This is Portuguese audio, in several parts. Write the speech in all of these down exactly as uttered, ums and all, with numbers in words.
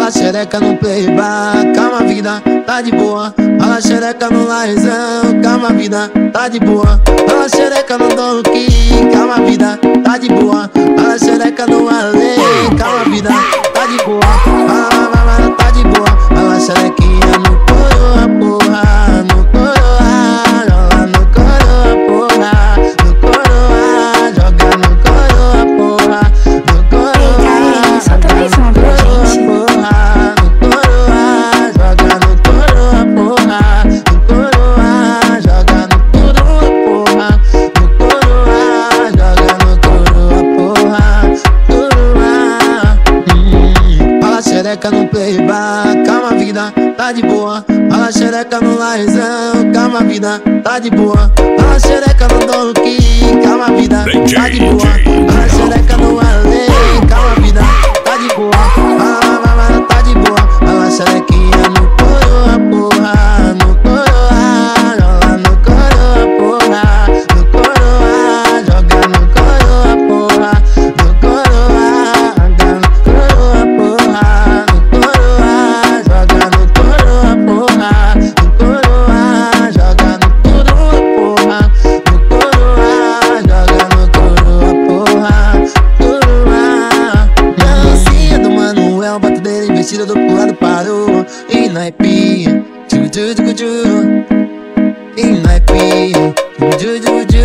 Fala xereca no playback, calma vida, tá de boa. Fala xereca no laizão, calma vida, tá de boa. Fala xereca no donkey, calma vida, tá de boa. Fala xereca no ale, calma vida, tá de boa. Fala, fala, tá de boa. Fala xerequinha no coroa, porra, no coroa, joga no coroa, porra, no coroa, joga no coroa, porra, no coroa. Solta mais uma pra gente. Porra, no coroa, joga no coroa, porra, no coroa, joga no coroa, porra, no coroa, joga no coroa, porra, coroa. Hum. Fala xereca no playback, calma vida, tá de boa. Fala xereca no laizão, calma vida, tá de boa. Fala xereca no donkey, calma vida, tá de boa. Fala xereca no ale, calma vida, tá de boa. Fala, fala, tá de boa. Fala xerequinha no coroa, porra, no coroa, joga no coroa, porra, no coroa, joga no coroa, porra, no coroa, joga no coroa, porra, no coroa, joga no coroa, porra, no coroa, joga no coroa, porra, no coroa, joga no coroa, porra, coroa. Dancinha do Manuel, bota dele vestido do pro lado parou. E naipe, tchu tchu tchu tchu. E naipe, tchu tchu tchu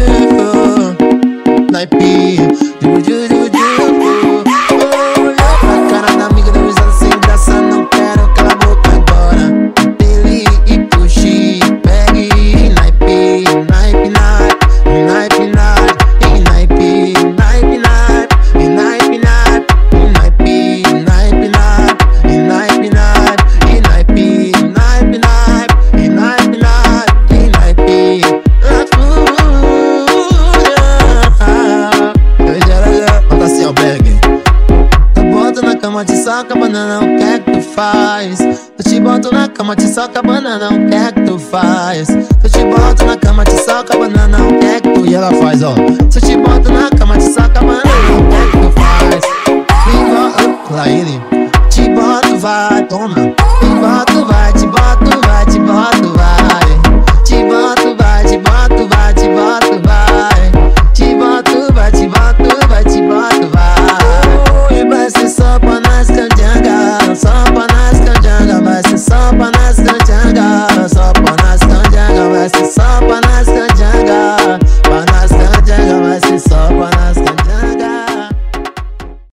tchu. Naipe, tchu tchu tchu tchu. Olhou pra cara da amiga, deu risada sem graça. Não quero calar a boca agora. Dele e puxe, pegue. E naipe, naipe, naipe, naipe, naipe. E naipe, naipe, naipe. E naipe, naipe. E naipe, naipe, naipe. E naipe, naipe. E naipe, naipe, naipe. E naipe, naipe. E naipe, na fúria. Eu já era, conta assim, ó, Berg. Eu boto na cama, te soca, banana, o que é que tu faz? Eu te boto na cama, te soca, banana, o que é que tu faz? Eu te boto na cama, te soca, banana, o que é que tu... E ela faz, ó. Se eu te boto na cama, te soca, banana, o que é que tu faz? Vem, ó, lá ele. Te boto, vai, toma.